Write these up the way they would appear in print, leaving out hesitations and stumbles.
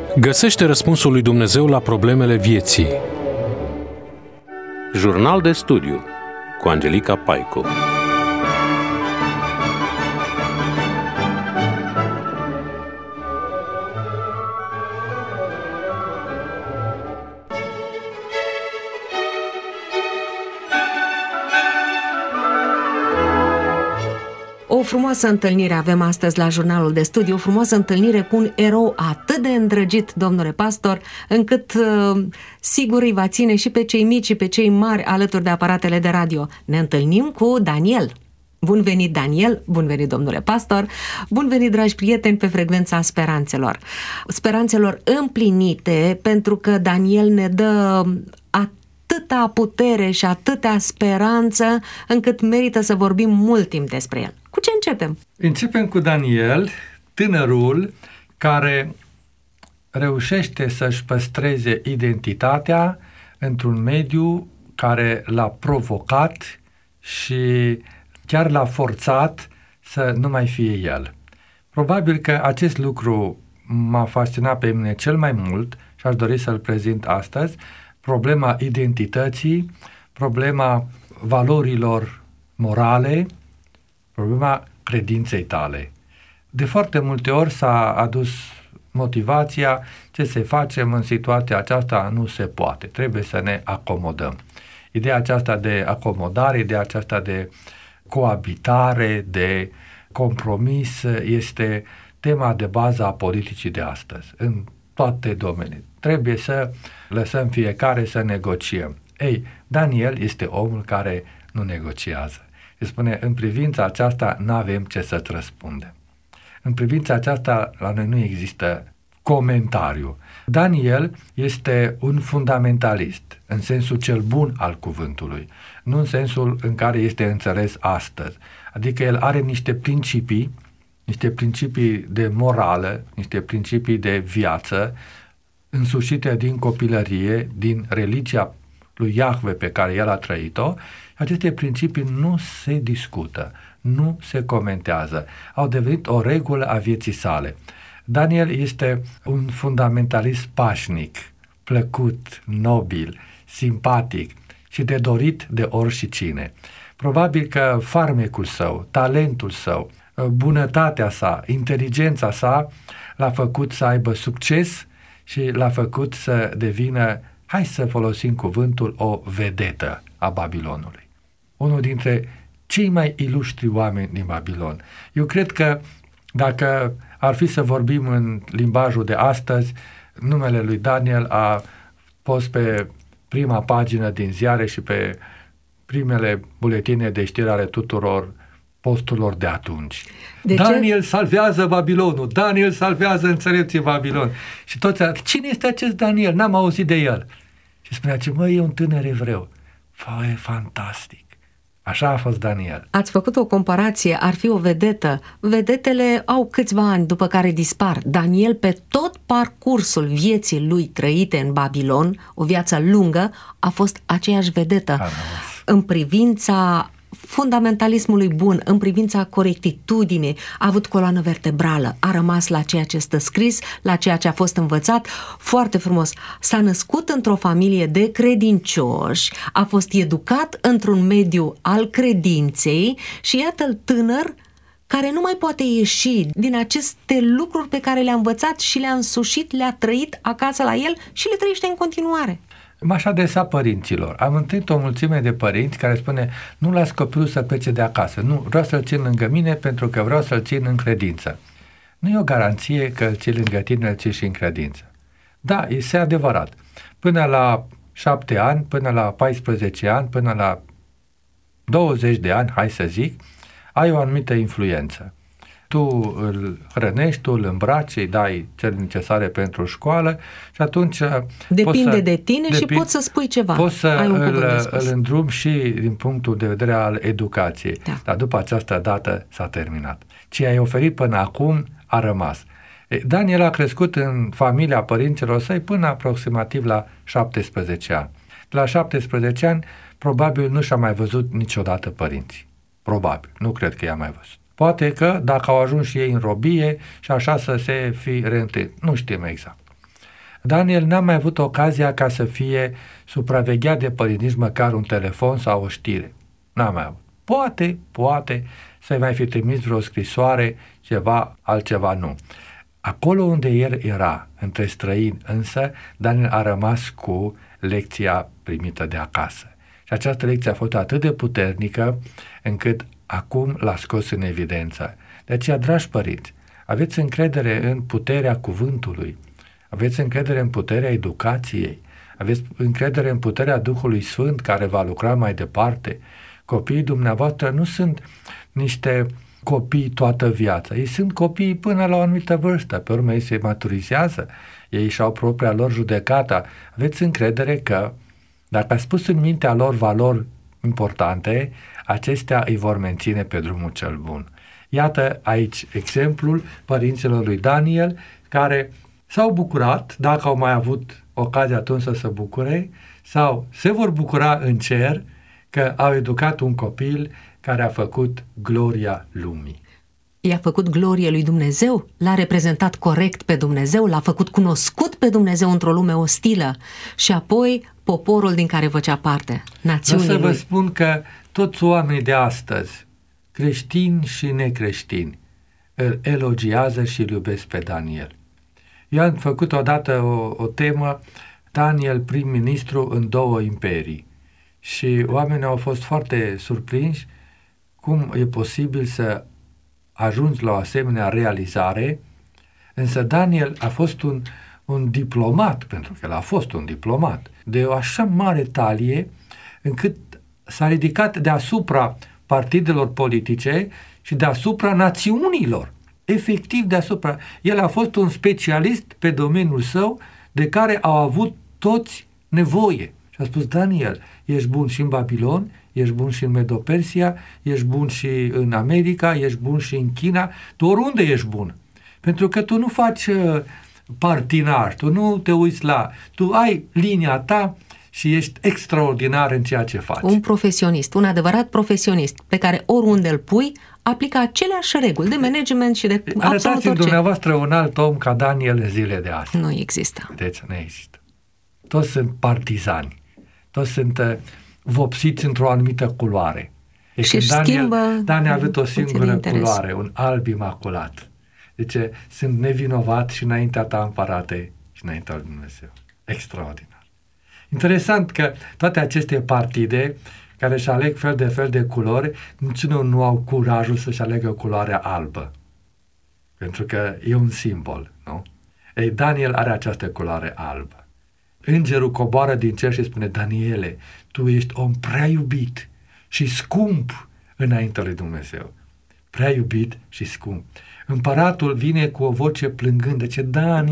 Găsește răspunsul lui Dumnezeu la problemele vieții. Jurnal de studiu cu Angelica Paicu. O frumoasă întâlnire avem astăzi la Jurnalul de Studiu, o frumoasă întâlnire cu un erou atât de îndrăgit, domnule pastor, încât sigur îi va ține și pe cei mici și pe cei mari alături de aparatele de radio. Ne întâlnim cu Daniel. Bun venit, Daniel, bun venit, domnule pastor, bun venit, dragi prieteni, pe frecvența speranțelor împlinite, pentru că Daniel ne dă atâta putere și atâta speranță încât merită să vorbim mult timp despre el. Cu ce începem? Începem cu Daniel, tânărul care reușește să-și păstreze identitatea într-un mediu care l-a provocat și chiar l-a forțat să nu mai fie el. Probabil că acest lucru m-a fascinat pe mine cel mai mult și aș dori să-l prezint astăzi. Problema identității, problema valorilor morale, problema credinței tale. De foarte multe ori s-a adus motivația: ce să facem în situația aceasta, nu se poate, trebuie să ne acomodăm. Ideea aceasta de acomodare, ideea aceasta de coabitare, de compromis este tema de bază a politicii de astăzi, în toate domeniile. Trebuie să lăsăm fiecare să negociem. Ei, Daniel este omul care nu negociază. Și spune, în privința aceasta n-avem ce să-ți răspundem. În privința aceasta la noi nu există comentariu. Daniel este un fundamentalist, în sensul cel bun al cuvântului, nu în sensul în care este înțeles astăzi. Adică el are niște principii de morală, niște principii de viață, însușite din copilărie, din religia lui Iahve pe care el a trăit-o. Aceste principii nu se discută, nu se comentează, au devenit o regulă a vieții sale. Daniel este un fundamentalist pașnic, plăcut, nobil, simpatic și de dorit de oricine. Probabil că farmecul său, talentul său, bunătatea sa, inteligența sa l-a făcut să aibă succes și l-a făcut să devină, hai să folosim cuvântul, o vedetă a Babilonului. Unul dintre cei mai iluștri oameni din Babilon. Eu cred că dacă ar fi să vorbim în limbajul de astăzi, numele lui Daniel a fost pe prima pagină din ziare și pe primele buletine de știri ale tuturor posturilor de atunci. Daniel salvează Babilonul, Daniel salvează înțelepții Babilon. Și toți, cine este acest Daniel? N-am auzit de el. Și spunea, e un tânăr evreu. E fantastic. Așa a fost Daniel. Ați făcut o comparație, ar fi o vedetă. Vedetele au câțiva ani după care dispar. Daniel, pe tot parcursul vieții lui trăite în Babilon, o viață lungă, a fost aceeași vedetă. În privința fundamentalismului bun, în privința corectitudinii, a avut coloană vertebrală, a rămas la ceea ce stă scris, la ceea ce a fost învățat, foarte frumos. S-a născut într-o familie de credincioși, a fost educat într-un mediu al credinței și iată-l tânăr care nu mai poate ieși din aceste lucruri pe care le-a învățat și le-a însușit, le-a trăit acasă la el și le trăiește în continuare. M-aș adresa părinților. Am întâlnit o mulțime de părinți care spune, nu las copilul să plece de acasă, nu, vreau să-l țin lângă mine pentru că vreau să-l țin în credință. Nu e o garanție că îl ții lângă tine, îl ții și în credință. Da, este adevărat. Până la 7 ani, până la 14 ani, până la 20 de ani, hai să zic, ai o anumită influență. Tu îl hrănești, tu îl îmbraci, îi dai cele necesare pentru școală și atunci depinde de tine și poți să spui ceva. Poți să îl îndrumi și din punctul de vedere al educației. Da. Dar după această dată s-a terminat. Ce ai oferit până acum a rămas. Daniel a crescut în familia părinților săi până aproximativ la 17 ani. La 17 ani probabil nu și-a mai văzut niciodată părinții. Probabil, nu cred că i-a mai văzut. Poate că dacă au ajuns și ei în robie și așa să se fi reîntâlnit. Nu știm exact. Daniel n-a mai avut ocazia ca să fie supravegheat de părinți, nici măcar un telefon sau o știre. N-a mai avut. Poate să-i mai fi trimis vreo scrisoare, ceva, altceva nu. Acolo unde el era, între străini, însă, Daniel a rămas cu lecția primită de acasă. Și această lecție a fost atât de puternică încât acum l-a scos în evidență. De aceea, dragi părinți, aveți încredere în puterea cuvântului, aveți încredere în puterea educației, aveți încredere în puterea Duhului Sfânt care va lucra mai departe. Copiii dumneavoastră nu sunt niște copii toată viața, ei sunt copii până la o anumită vârstă, pe urmă ei se maturizează, ei și-au propria lor judecată. Aveți încredere că dacă ați pus în mintea lor valori importante, acestea îi vor menține pe drumul cel bun. Iată aici exemplul părinților lui Daniel, care s-au bucurat, dacă au mai avut ocazia atunci să se bucure, sau se vor bucura în cer că au educat un copil care a făcut gloria lumii. I-a făcut glorie lui Dumnezeu, l-a reprezentat corect pe Dumnezeu, l-a făcut cunoscut pe Dumnezeu într-o lume ostilă și apoi poporul din care făcea parte, națiunile lui. Vreau să vă spun că toți oamenii de astăzi, creștini și necreștini, îl elogiază și îl iubesc pe Daniel. Eu am făcut odată o temă, Daniel prim-ministru în 2 imperii, și oamenii au fost foarte surprinși cum e posibil să ajungi la o asemenea realizare, însă Daniel a fost un diplomat, pentru că el a fost un diplomat, de o așa mare talie, încât s-a ridicat deasupra partidelor politice și deasupra națiunilor, efectiv deasupra. El a fost un specialist pe domeniul său de care au avut toți nevoie. Și a spus, Daniel, ești bun și în Babilon, ești bun și în Medo-Persia, ești bun și în America, ești bun și în China, tu oriunde ești bun. Pentru că tu nu faci partinaj, tu nu te uiți tu ai linia ta și ești extraordinar în ceea ce faci. Un profesionist, un adevărat profesionist, pe care oriunde îl pui, aplică aceleași reguli de management și de absolut orice. Arătați-mi dumneavoastră un alt om ca Daniel în zile de azi. Nu există. Deci nu există. Toți sunt partizani, toți sunt vopsiți într-o anumită culoare. Și Daniel a avut o singură culoare, un alb imaculat. Deci sunt nevinovat și înaintea ta, împărate, și înaintea lui Dumnezeu. Extraordinar. Interesant că toate aceste partide care își aleg fel de culori, niciunul nu au curajul să-și aleagă culoarea albă. Pentru că e un simbol, nu? Ei, Daniel are această culoare albă. Îngerul coboară din cer și spune, Daniele, tu ești om prea iubit și scump înaintea lui Dumnezeu. Prea iubit și scump. Împăratul vine cu o voce plângând, zice,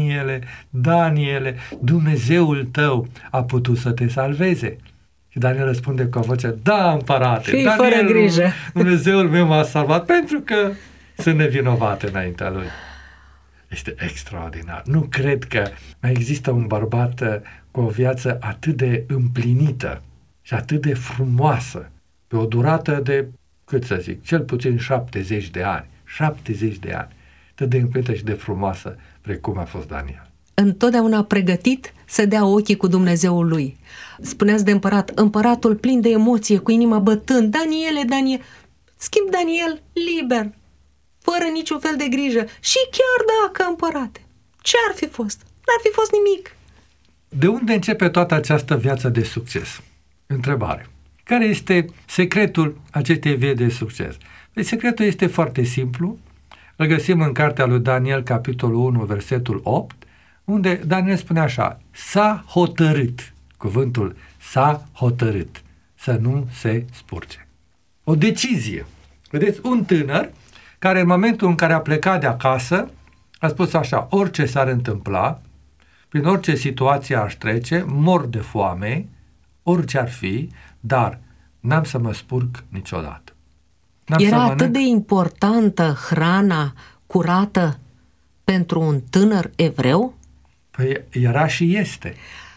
Daniele, Dumnezeul tău a putut să te salveze. Și Daniel răspunde cu o voce, da, împărate, fii fără grijă. Dumnezeul meu m-a salvat pentru că sunt nevinovat înaintea lui. Este extraordinar. Nu cred că mai există un bărbat cu o viață atât de împlinită și atât de frumoasă, pe o durată de, cât să zic, cel puțin 70 de ani. 70 de ani. Atât de împlinită și de frumoasă precum a fost Daniel. Întotdeauna pregătit să dea ochii cu Dumnezeul lui. Spuneați de împăratul plin de emoție, cu inima bătând, Daniel, schimb Daniel liber, fără niciun fel de grijă. Și chiar dacă, împărate, ce-ar fi fost? N-ar fi fost nimic. De unde începe toată această viață de succes? Întrebare. Care este secretul acestei vieți de succes? Deci secretul este foarte simplu. Îl găsim în cartea lui Daniel, capitolul 1, versetul 8, unde Daniel spune așa, s-a hotărât, cuvântul s-a hotărât, să nu se spurce. O decizie. Vedeți, un tânăr care în momentul în care a plecat de acasă a spus așa, orice s-ar întâmpla, prin orice situație aș trece, mor de foame, orice ar fi, dar n-am să mă spurc niciodată. Era atât de importantă hrana curată pentru un tânăr evreu? Păi era și este.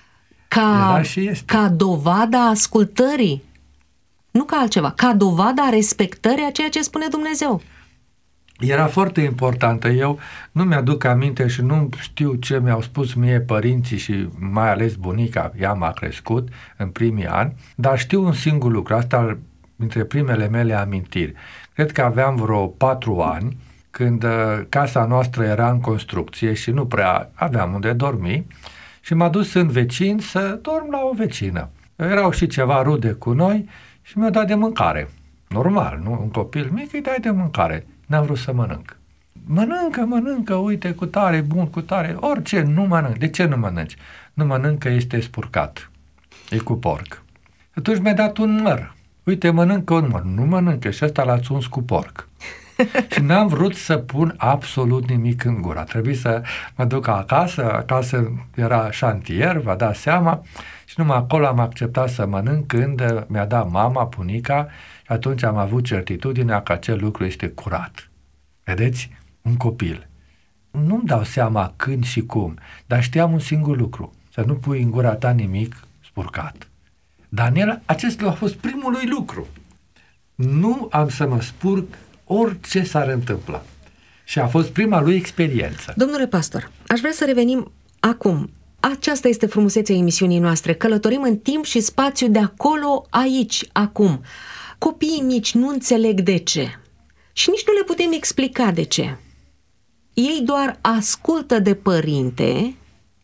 Ca dovada ascultării. Nu ca altceva, ca dovada respectării a ceea ce spune Dumnezeu. era foarte importantă. Eu nu mi-aduc aminte și nu știu ce mi-au spus mie părinții și mai ales bunica, ea m-a crescut în primii ani, dar știu un singur lucru, asta dintre primele mele amintiri. Cred că aveam vreo 4 ani, când casa noastră era în construcție și nu prea aveam unde dormi, și m-a dus în vecin să dorm la o vecină. Erau și ceva rude cu noi și mi-au dat de mâncare. Normal, nu? Un copil mic îi dai de mâncare. N-am vrut să mănânc. Mănâncă, uite, cu tare, bun, cu tare, orice, nu mănânc. De ce nu mănânci? Nu mănâncă, este spurcat. E cu porc. Atunci mi-a dat un măr. Uite, mănâncă un măr. Nu mănâncă și ăsta l-ați uns cu porc. Și n-am vrut să pun absolut nimic în gură. Trebuie să mă duc acasă era șantier, vă dați seama, și numai acolo am acceptat să mănânc când mi-a dat mama, bunica, și atunci am avut certitudinea că acel lucru este curat. Vedeți? Un copil. Nu-mi dau seama când și cum, dar știam un singur lucru, să nu pui în gura ta nimic spurcat. Daniel, acesta a fost primul lui lucru. Nu am să mă spurc orice s-ar întâmpla. Și a fost prima lui experiență. Domnule pastor, aș vrea să revenim acum. Aceasta este frumusețea emisiunii noastre. Călătorim în timp și spațiu de acolo, aici, acum. Copiii mici nu înțeleg de ce. Și nici nu le putem explica de ce. Ei doar ascultă de părinte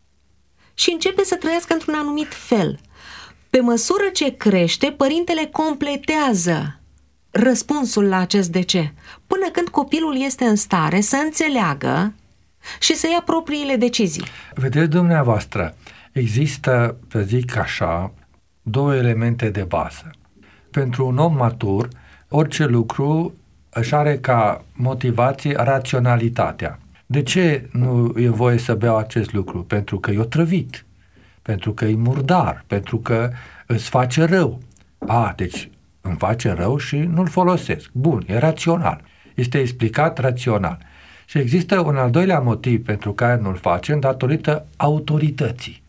și începe să trăiască într-un anumit fel. Pe măsură ce crește, părintele completează răspunsul la acest de ce, până când copilul este în stare să înțeleagă și să ia propriile decizii. Vedeți, dumneavoastră, există, să zic așa, 2 elemente de bază. Pentru un om matur, orice lucru își are ca motivație raționalitatea. De ce nu e voie să beau acest lucru? Pentru că e otrăvit, pentru că e murdar, pentru că îți face rău. Deci îmi face rău și nu-l folosesc. Bun, e rațional. Este explicat rațional. Și există un al doilea motiv pentru care nu-l facem, datorită autorității.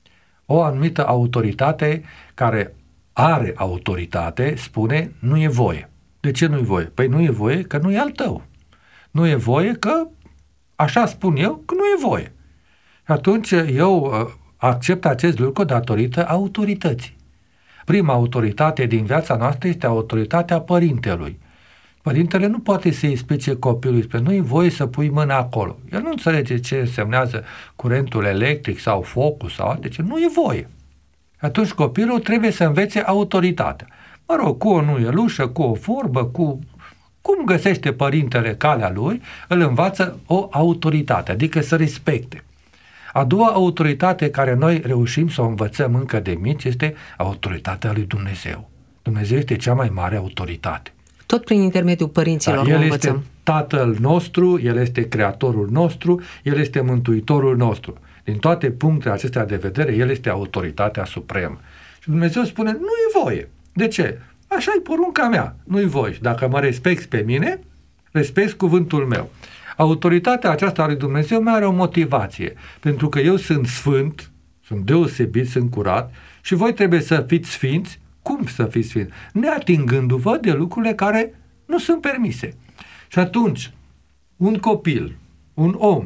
O anumită autoritate care are autoritate spune nu e voie. De ce nu e voie? Păi nu e voie că nu e al tău. Nu e voie că, așa spun eu, că nu e voie. Și atunci eu accept acest lucru datorită autorității. Prima autoritate din viața noastră este autoritatea părintelui. Părintele nu poate să-i explice copilului, că nu e voie să pui mâna acolo. El nu înțelege ce însemnează curentul electric sau focul sau deci nu e voie. Atunci copilul trebuie să învețe autoritatea. Mă rog, cu o nuielușă, cu o vorbă, cu cum găsește părintele calea lui, îl învață o autoritate, adică să respecte. A doua autoritate care noi reușim să o învățăm încă de mici este autoritatea lui Dumnezeu. Dumnezeu este cea mai mare autoritate. Tot prin intermediul părinților El învățăm. este Tatăl nostru, El este Creatorul nostru, El este Mântuitorul nostru. Din toate punctele acestea de vedere, El este autoritatea supremă. Și Dumnezeu spune, nu e voie. De ce? Așa e porunca mea, nu-i voie. Dacă mă respecti pe mine, respecti cuvântul meu. Autoritatea aceasta a lui Dumnezeu mai are o motivație, pentru că eu sunt sfânt, sunt deosebit, sunt curat și voi trebuie să fiți sfinți. Cum să fiți sfinți? Neatingându-vă de lucrurile care nu sunt permise. Și atunci, un copil, un om,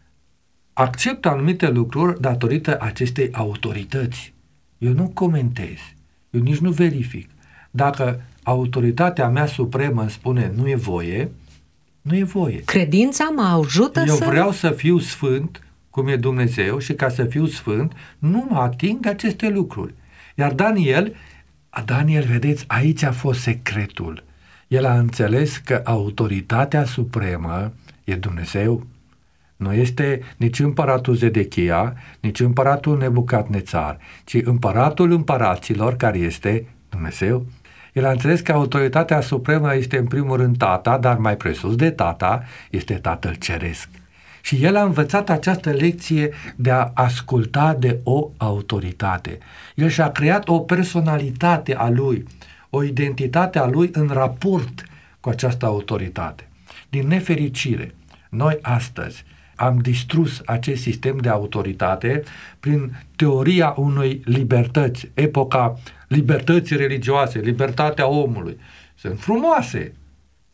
acceptă anumite lucruri datorită acestei autorități. Eu nu comentez, eu nici nu verific. Dacă autoritatea mea supremă îmi spune nu e voie, nu e voie. Credința mă ajută Eu vreau să fiu sfânt, cum e Dumnezeu, și ca să fiu sfânt, nu mă ating aceste lucruri. Iar Daniel, vedeți, aici a fost secretul. El a înțeles că autoritatea supremă e Dumnezeu. Nu este nici împăratul Zedechia, nici împăratul Nebucadnețar, ci împăratul împăraților, care este Dumnezeu. El a înțeles că autoritatea supremă este în primul rând Tata, dar mai presus de Tata este Tatăl Ceresc. Și el a învățat această lecție de a asculta de o autoritate. El și-a creat o personalitate a lui, o identitate a lui în raport cu această autoritate. Din nefericire, noi astăzi am distrus acest sistem de autoritate prin teoria unei libertăți, epoca libertății religioase, libertatea omului. Sunt frumoase,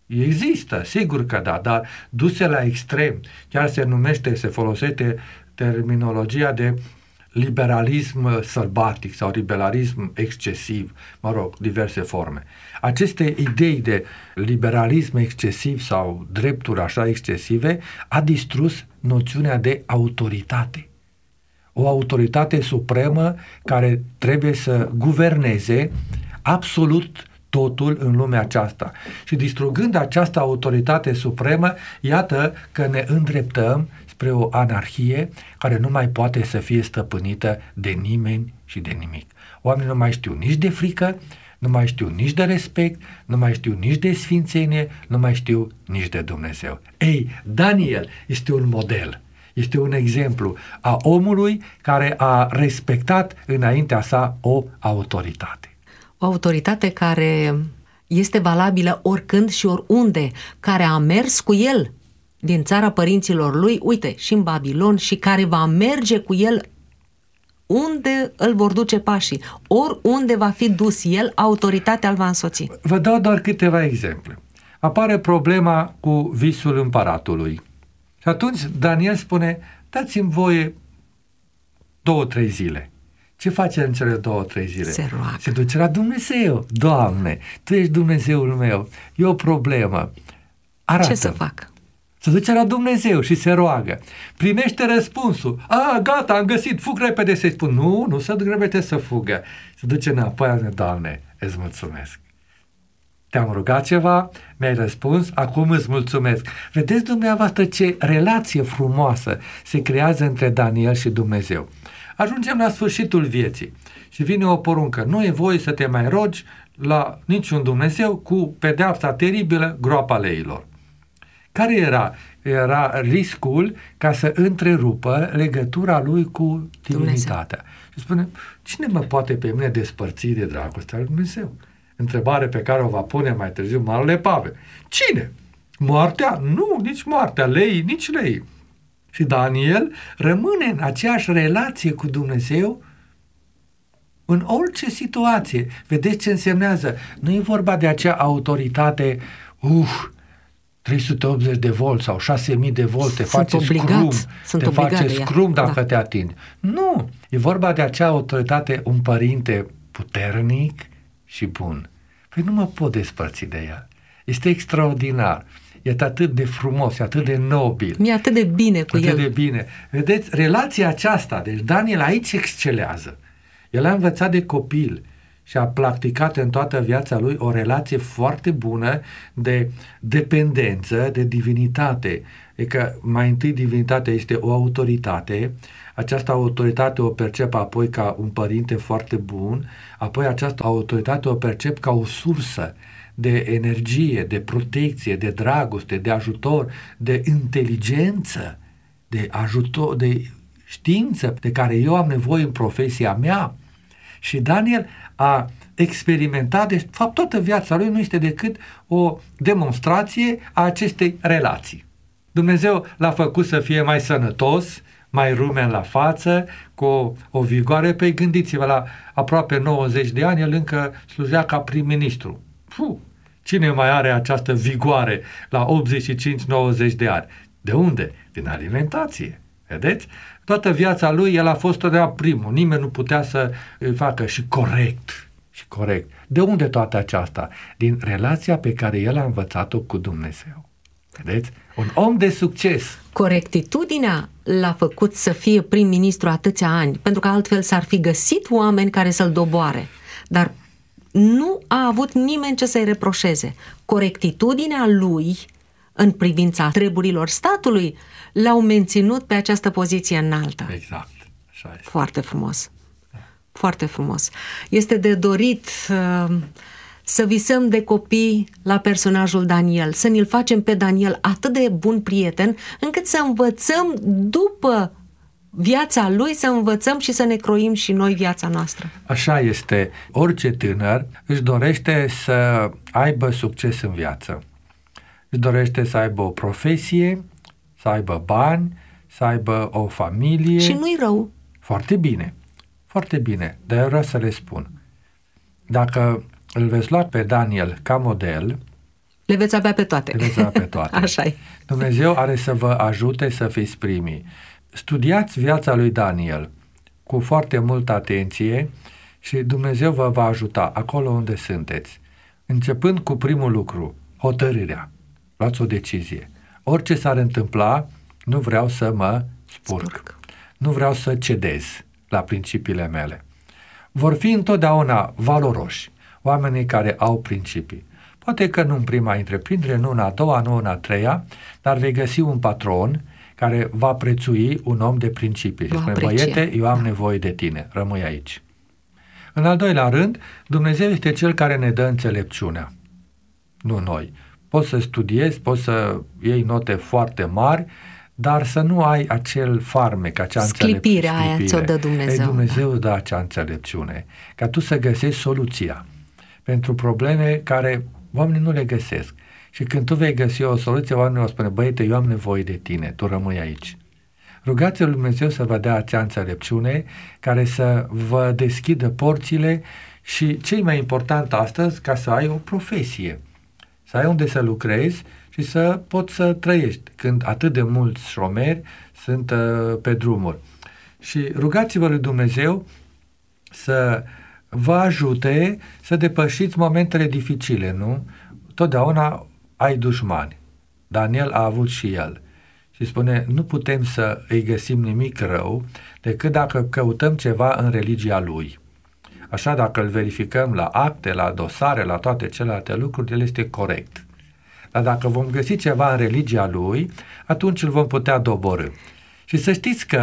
Există, sigur că da, dar duse la extrem, chiar se folosește terminologia de liberalism sălbatic sau liberalism excesiv, mă rog, diverse forme. Aceste idei de liberalism excesiv sau drepturi așa excesive a distrus noțiunea de autoritate. O autoritate supremă care trebuie să guverneze absolut totul în lumea aceasta. Și distrugând această autoritate supremă, iată că ne îndreptăm spre o anarhie care nu mai poate să fie stăpânită de nimeni și de nimic. Oamenii nu mai știu nici de frică, nu mai știu nici de respect, nu mai știu nici de sfințenie, nu mai știu nici de Dumnezeu. Ei, Daniel este un model, este un exemplu a omului care a respectat înaintea sa o autoritate. O autoritate care este valabilă oricând și oriunde, care a mers cu el din țara părinților lui, uite, și în Babilon, și care va merge cu el unde îl vor duce pașii. Oriunde va fi dus el, autoritatea îl va însoți. Vă dau doar câteva exemple. Apare problema cu visul împăratului. Și atunci Daniel spune, dați-mi voie 2-3 zile. Ce face în cele 2-3 zile? Se roagă. Se duce la Dumnezeu. Doamne, Tu ești Dumnezeul meu. E o problemă. Arată-mi. Ce să fac? Se duce la Dumnezeu și se roagă. Primește răspunsul. Gata, am găsit, fug repede să-i spun. Nu se grăbește să fugă. Se duce înapoi, Doamne, îți mulțumesc. Te-am rugat ceva, mi-ai răspuns, acum îți mulțumesc. Vedeți dumneavoastră ce relație frumoasă se creează între Daniel și Dumnezeu. Ajungem la sfârșitul vieții și vine o poruncă. Nu e voie să te mai rogi la niciun Dumnezeu cu pedeapsa teribilă, groapa leilor. Care era? Era riscul ca să întrerupă legătura lui cu divinitatea. Și spune, cine mă poate pe mine despărți de dragostea lui Dumnezeu? Întrebare pe care o va pune mai târziu Marele Pavel. Cine? Moartea? Nu, nici moartea. Leii, nici leii. Și Daniel rămâne în aceeași relație cu Dumnezeu în orice situație. Vedeți ce însemnează? Nu e vorba de acea autoritate, 380 de volt sau 6000 de volt, te face scrum dacă te atingi. Nu, e vorba de acea autoritate, un părinte puternic și bun. Păi nu mă pot despărți de el. Este extraordinar. E atât de frumos, e atât de nobil. Mi-e atât de bine cu el. Atât de bine. Vedeți, relația aceasta, deci Daniel aici excelează. El a învățat de copil și a practicat în toată viața lui o relație foarte bună de dependență, de divinitate. Adică mai întâi divinitatea este o autoritate, această autoritate o percep apoi ca un părinte foarte bun, apoi această autoritate o percep ca o sursă de energie, de protecție, de dragoste, de ajutor, de inteligență, de ajutor, de știință de care eu am nevoie în profesia mea. Și Daniel a experimentat, de fapt toată viața lui nu este decât o demonstrație a acestei relații. Dumnezeu l-a făcut să fie mai sănătos, mai rumen la față, cu o vigoare. Păi gândiți-vă, la aproape 90 de ani el încă slujea ca prim-ministru. Cine mai are această vigoare la 85-90 de ani? De unde? Din alimentație. Vedeți? Toată viața lui el a fost totdeauna primul. Nimeni nu putea să îl facă și corect. Și corect. De unde toată aceasta? Din relația pe care el a învățat-o cu Dumnezeu. Vedeți? Un om de succes. Corectitudinea l-a făcut să fie prim-ministru atâția ani, pentru că altfel s-ar fi găsit oameni care să-l doboare. Dar nu a avut nimeni ce să-i reproșeze. Corectitudinea lui în privința treburilor statului l-au menținut pe această poziție înaltă. Exact. Așa este. Foarte frumos. Foarte frumos. Este de dorit să visăm de copii la personajul Daniel, să ne-l facem pe Daniel atât de bun prieten, încât să învățăm după viața lui, să învățăm și să ne croim și noi viața noastră. Așa este. Orice tânăr își dorește să aibă succes în viață. Își dorește să aibă o profesie, să aibă bani, să aibă o familie. Și nu-i rău. Foarte bine. Foarte bine. Dar eu vreau să le spun. Dacă îl veți lua pe Daniel ca model, Le veți avea pe toate. Le veți avea pe toate. Așa-i. Dumnezeu are să vă ajute să fiți primii. Studiați viața lui Daniel cu foarte multă atenție și Dumnezeu vă va ajuta acolo unde sunteți. Începând cu primul lucru, hotărârea. Luați o decizie. Orice s-ar întâmpla, nu vreau să mă spurc. Nu vreau să cedez la principiile mele. Vor fi întotdeauna valoroși, oamenii care au principii. Poate că nu în prima întreprindere, nu în a doua, nu în a treia, dar vei găsi un patron care va prețui un om de principii. Și spune, băiete, eu am nevoie de tine, rămâi aici. În al doilea rând, Dumnezeu este Cel care ne dă înțelepciunea, nu noi. Poți să studiezi, poți să iei note foarte mari, dar să nu ai acel farmec, acea sclipirea aia ți-o dă Dumnezeu. Ei, Dumnezeu îți dă acea înțelepciune, ca tu să găsești soluția pentru probleme care oamenii nu le găsesc. Și când tu vei găsi o soluție, oamenii o spune, băiete, eu am nevoie de tine, tu rămâi aici. Rugați-L Dumnezeu să vă dea acea înțelepciune care să vă deschidă porțile și, cel mai important astăzi, ca să ai o profesie, să ai unde să lucrezi și să poți să trăiești, când atât de mulți șomeri sunt pe drumuri. Și rugați-vă lui Dumnezeu să vă ajute să depășiți momentele dificile, nu? Totdeauna ai dușmani. Daniel a avut și el. Și spune, nu putem să îi găsim nimic rău decât dacă căutăm ceva în religia lui. Așa, dacă îl verificăm la acte, la dosare, la toate celelalte lucruri, el este corect. Dar dacă vom găsi ceva în religia lui, atunci îl vom putea doborî. Și să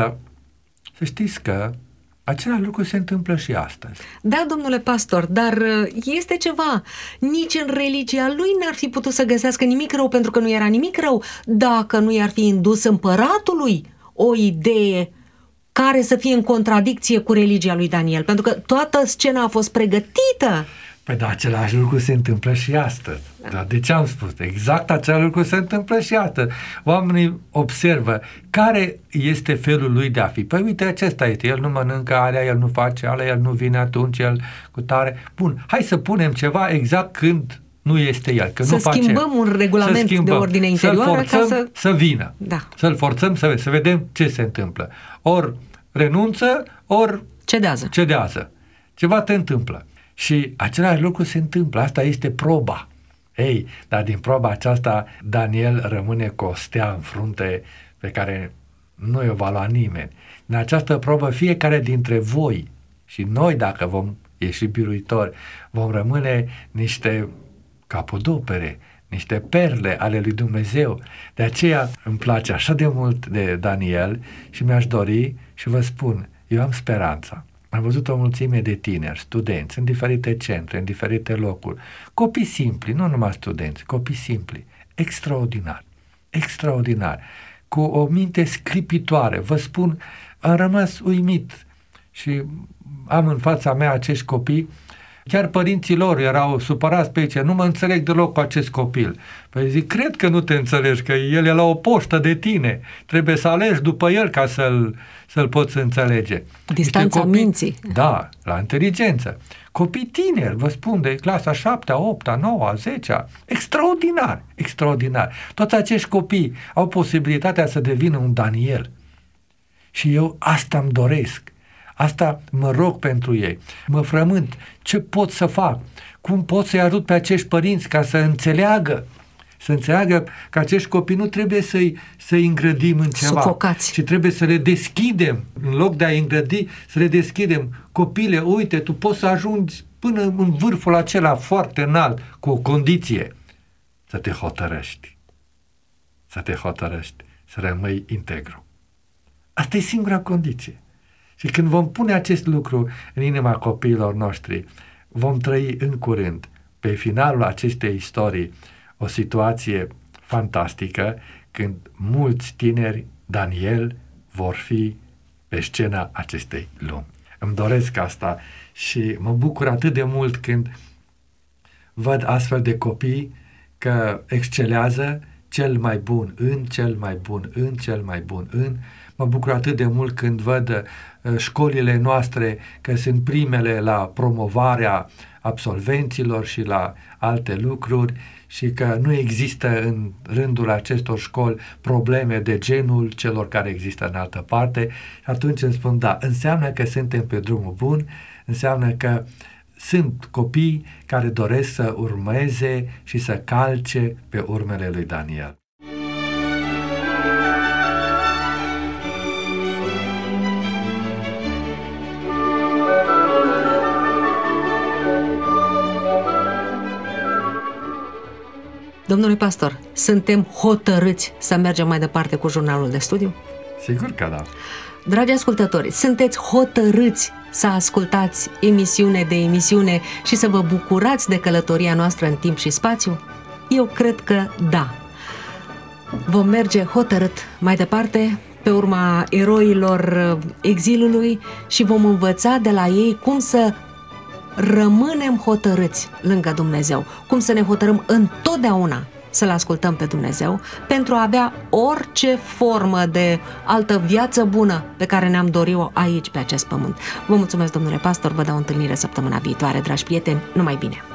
știți că același lucru se întâmplă și astăzi. Da, domnule pastor, dar este ceva. Nici în religia lui n-ar fi putut să găsească nimic rău, pentru că nu era nimic rău dacă nu i-ar fi indus împăratului o idee care să fie în contradicție cu religia lui Daniel, pentru că toată scena a fost pregătită. Păi da, același lucru se întâmplă și astăzi. Dar de ce am spus? Exact același lucru se întâmplă și astăzi. Oamenii observă care este felul lui de a fi. Păi uite, acesta este. El nu mănâncă alea, el nu face alea, el nu vine atunci, el cu tare. Bun, hai să punem ceva exact când nu este el. Când să nu schimbăm face, un regulament de ordine interioară ca să vină. Da. Să-l forțăm să vedem ce se întâmplă. Ori renunță, ori cedează. Ceva te întâmplă. Și același lucru se întâmplă. Asta este proba. Ei, dar din proba aceasta Daniel rămâne cu o stea în frunte pe care nu o va lua nimeni. În această probă fiecare dintre voi și noi, dacă vom ieși biruitori, vom rămâne niște capodopere, niște perle ale lui Dumnezeu. De aceea îmi place așa de mult de Daniel și mi-aș dori și vă spun, eu am speranța. Am văzut o mulțime de tineri, studenți, în diferite centre, în diferite locuri. Copii simpli, nu numai studenți, copii simpli, extraordinari, cu o minte sclipitoare. Vă spun, am rămas uimit și am în fața mea acești copii. Chiar părinții lor erau supărați pe aici, nu mă înțeleg deloc cu acest copil. Păi zic, cred că nu te înțelegi, că el e la o poștă de tine. Trebuie să alegi după el ca să-l poți înțelege. Distanța copii, minții. Da, la inteligență. Copii tineri, vă spun, de clasa 7-a, 8-a, 9-a, 10-a. Extraordinar. Toți acești copii au posibilitatea să devină un Daniel. Și eu asta îmi doresc. Asta mă rog pentru ei. Mă frământ. Ce pot să fac? Cum pot să-i ajut pe acești părinți ca să înțeleagă? Să înțeleagă că acești copii nu trebuie să-i îngrădim în ceva. Sufocați. Ci trebuie să le deschidem. În loc de a-i îngrădi, să le deschidem. Copile, uite, tu poți să ajungi până în vârful acela foarte înalt, cu o condiție. Să te hotărăști. Să rămâi integru. Asta e singura condiție. Și când vom pune acest lucru în inima copiilor noștri, vom trăi în curând, pe finalul acestei istorii, o situație fantastică, când mulți tineri Daniel vor fi pe scena acestei lumi. Îmi doresc asta și mă bucur atât de mult când văd astfel de copii că excelează cel mai bun în. Mă bucur atât de mult când văd școlile noastre că sunt primele la promovarea absolvenților și la alte lucruri și că nu există în rândul acestor școli probleme de genul celor care există în altă parte. Atunci îmi spun, da, înseamnă că suntem pe drumul bun, înseamnă că sunt copii care doresc să urmeze și să calce pe urmele lui Daniel. Domnule pastor, suntem hotărâți să mergem mai departe cu jurnalul de studiu? Sigur că da. Dragi ascultători, sunteți hotărâți să ascultați emisiune de emisiune și să vă bucurați de călătoria noastră în timp și spațiu? Eu cred că da. Vom merge hotărât mai departe pe urma eroilor exilului și vom învăța de la ei cum să rămânem hotărâți lângă Dumnezeu, cum să ne hotărâm întotdeauna să-L ascultăm pe Dumnezeu pentru a avea orice formă de altă viață bună pe care ne-am dorit-o aici, pe acest pământ. Vă mulțumesc, domnule pastor, vă dau o întâlnire săptămâna viitoare, dragi prieteni, numai bine!